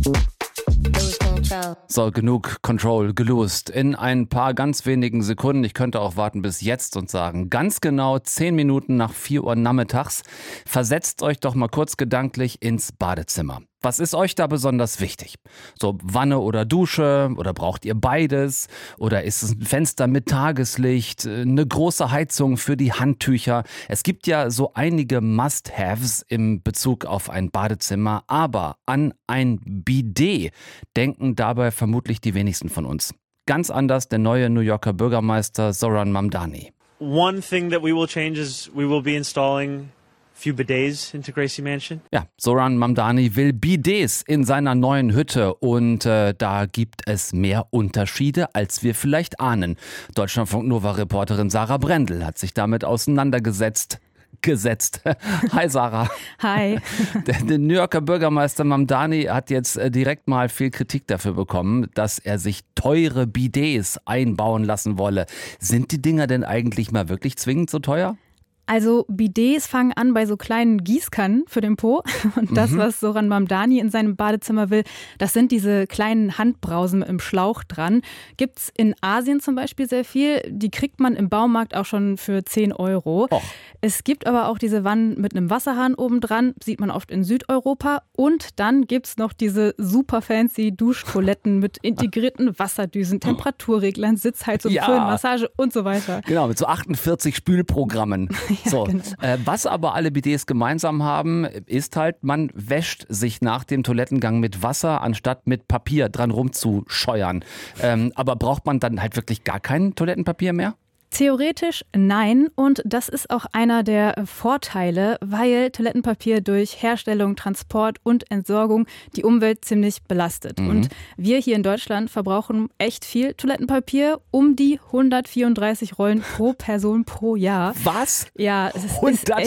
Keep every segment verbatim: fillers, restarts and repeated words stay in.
So, genug Control gelost. In ein paar ganz wenigen Sekunden, ich könnte auch warten bis jetzt und sagen, ganz genau zehn Minuten nach vier Uhr nachmittags, versetzt euch doch mal kurz gedanklich ins Badezimmer. Was ist euch da besonders wichtig? So Wanne oder Dusche oder braucht ihr beides? Oder ist es ein Fenster mit Tageslicht, eine große Heizung für die Handtücher? Es gibt ja so einige Must-Haves im Bezug auf ein Badezimmer, aber an ein Bidet denken dabei vermutlich die wenigsten von uns. Ganz anders der neue New Yorker Bürgermeister Zoran Mamdani. One thing that we will change is we will be installing few bidets into Gracie Mansion. Ja, Zoran Mamdani will Bidets in seiner neuen Hütte und äh, da gibt es mehr Unterschiede, als wir vielleicht ahnen. Deutschlandfunk Nova-Reporterin Sarah Brendel hat sich damit auseinandergesetzt. Gesetzt. Hi Sarah. Hi. Der, der New Yorker Bürgermeister Mamdani hat jetzt äh, direkt mal viel Kritik dafür bekommen, dass er sich teure Bidets einbauen lassen wolle. Sind die Dinger denn eigentlich mal wirklich zwingend so teuer? Also Bidets fangen an bei so kleinen Gießkannen für den Po. Und das, mhm. was Zoran Mamdani in seinem Badezimmer will, das sind diese kleinen Handbrausen im Schlauch dran. Gibt's in Asien zum Beispiel sehr viel. Die kriegt man im Baumarkt auch schon für zehn Euro. Och. Es gibt aber auch diese Wannen mit einem Wasserhahn obendran, sieht man oft in Südeuropa. Und dann gibt's noch diese super fancy Duschtoiletten mit integrierten Wasserdüsen, Temperaturreglern, Sitzheizung, ja. Föhn, Massage und so weiter. Genau, mit so achtundvierzig Spülprogrammen. Ja, so, genau. äh, was aber alle Bidets gemeinsam haben, ist halt, man wäscht sich nach dem Toilettengang mit Wasser, anstatt mit Papier dran rumzuscheuern. Ähm, aber braucht man dann halt wirklich gar kein Toilettenpapier mehr? Theoretisch nein, und das ist auch einer der Vorteile, weil Toilettenpapier durch Herstellung, Transport und Entsorgung die Umwelt ziemlich belastet. Mhm. Und wir hier in Deutschland verbrauchen echt viel Toilettenpapier, um die hundertvierunddreißig Rollen pro Person pro Jahr. Was? Ja, es ist, hundertvierunddreißig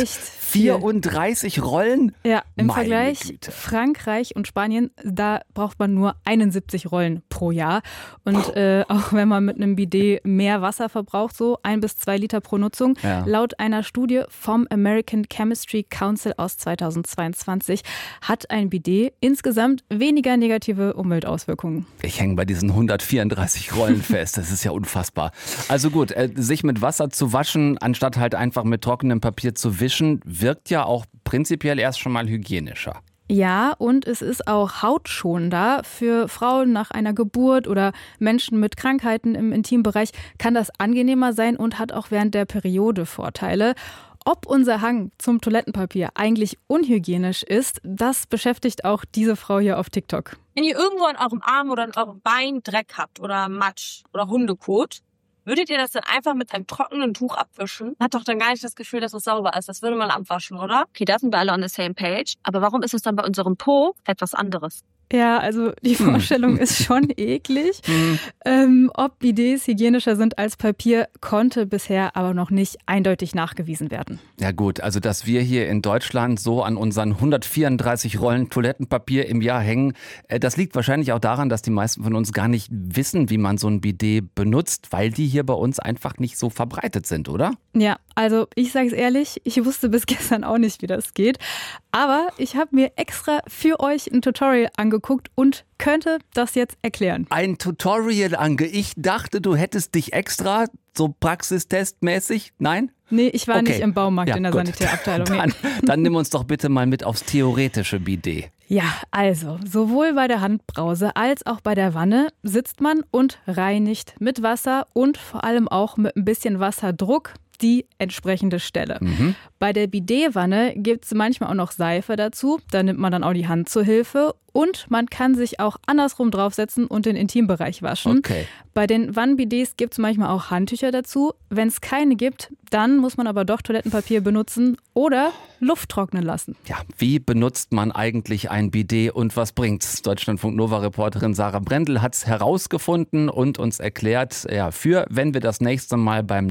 ist echt viel. Rollen? Ja, im Meine Vergleich Güte. Frankreich und Spanien, da braucht man nur einundsiebzig Rollen pro Jahr. Und äh, auch wenn man mit einem Bidet mehr Wasser verbraucht, so ein bis zwei Liter pro Nutzung. Ja. Laut einer Studie vom American Chemistry Council aus zweitausendzweiundzwanzig hat ein Bidet insgesamt weniger negative Umweltauswirkungen. Ich hänge bei diesen hundertvierunddreißig Rollen fest. Das ist ja unfassbar. Also gut, äh, sich mit Wasser zu waschen, anstatt halt einfach mit trockenem Papier zu wischen, wirkt ja auch prinzipiell erst schon mal hygienischer. Ja, und es ist auch hautschonender. Für Frauen nach einer Geburt oder Menschen mit Krankheiten im Intimbereich kann das angenehmer sein und hat auch während der Periode Vorteile. Ob unser Hang zum Toilettenpapier eigentlich unhygienisch ist, das beschäftigt auch diese Frau hier auf TikTok. Wenn ihr irgendwo an eurem Arm oder an eurem Bein Dreck habt oder Matsch oder Hundekot, würdet ihr das dann einfach mit einem trockenen Tuch abwischen? Hat doch dann gar nicht das Gefühl, dass es sauber ist. Das würde man abwaschen, oder? Okay, da sind wir alle on the same page. Aber warum ist es dann bei unserem Po etwas anderes? Ja, also die Vorstellung hm. ist schon eklig. Hm. Ähm, ob Bidets hygienischer sind als Papier, konnte bisher aber noch nicht eindeutig nachgewiesen werden. Ja gut, also dass wir hier in Deutschland so an unseren hundertvierunddreißig Rollen Toilettenpapier im Jahr hängen, äh, das liegt wahrscheinlich auch daran, dass die meisten von uns gar nicht wissen, wie man so ein Bidet benutzt, weil die hier bei uns einfach nicht so verbreitet sind, oder? Ja, also ich sage es ehrlich, ich wusste bis gestern auch nicht, wie das geht. Aber ich habe mir extra für euch ein Tutorial angeguckt und könnte das jetzt erklären. Ein Tutorial, Anke? Ich dachte, du hättest dich extra so praxistestmäßig, nein? Nee, ich war okay. nicht im Baumarkt ja, in der gut. Sanitärabteilung. Dann, dann nimm uns doch bitte mal mit aufs theoretische Bidet. Ja, also sowohl bei der Handbrause als auch bei der Wanne sitzt man und reinigt mit Wasser und vor allem auch mit ein bisschen Wasserdruck die entsprechende Stelle. Mhm. Bei der Bidetwanne gibt es manchmal auch noch Seife dazu. Da nimmt man dann auch die Hand zur Hilfe. Und man kann sich auch andersrum draufsetzen und den Intimbereich waschen. Okay. Bei den Wannenbidets gibt es manchmal auch Handtücher dazu. Wenn es keine gibt, dann muss man aber doch Toilettenpapier benutzen oder Luft trocknen lassen. Ja, wie benutzt man eigentlich ein Bidet und was bringt's? Deutschlandfunk Nova-Reporterin Sarah Brendel hat es herausgefunden und uns erklärt, ja, für wenn wir das nächste Mal beim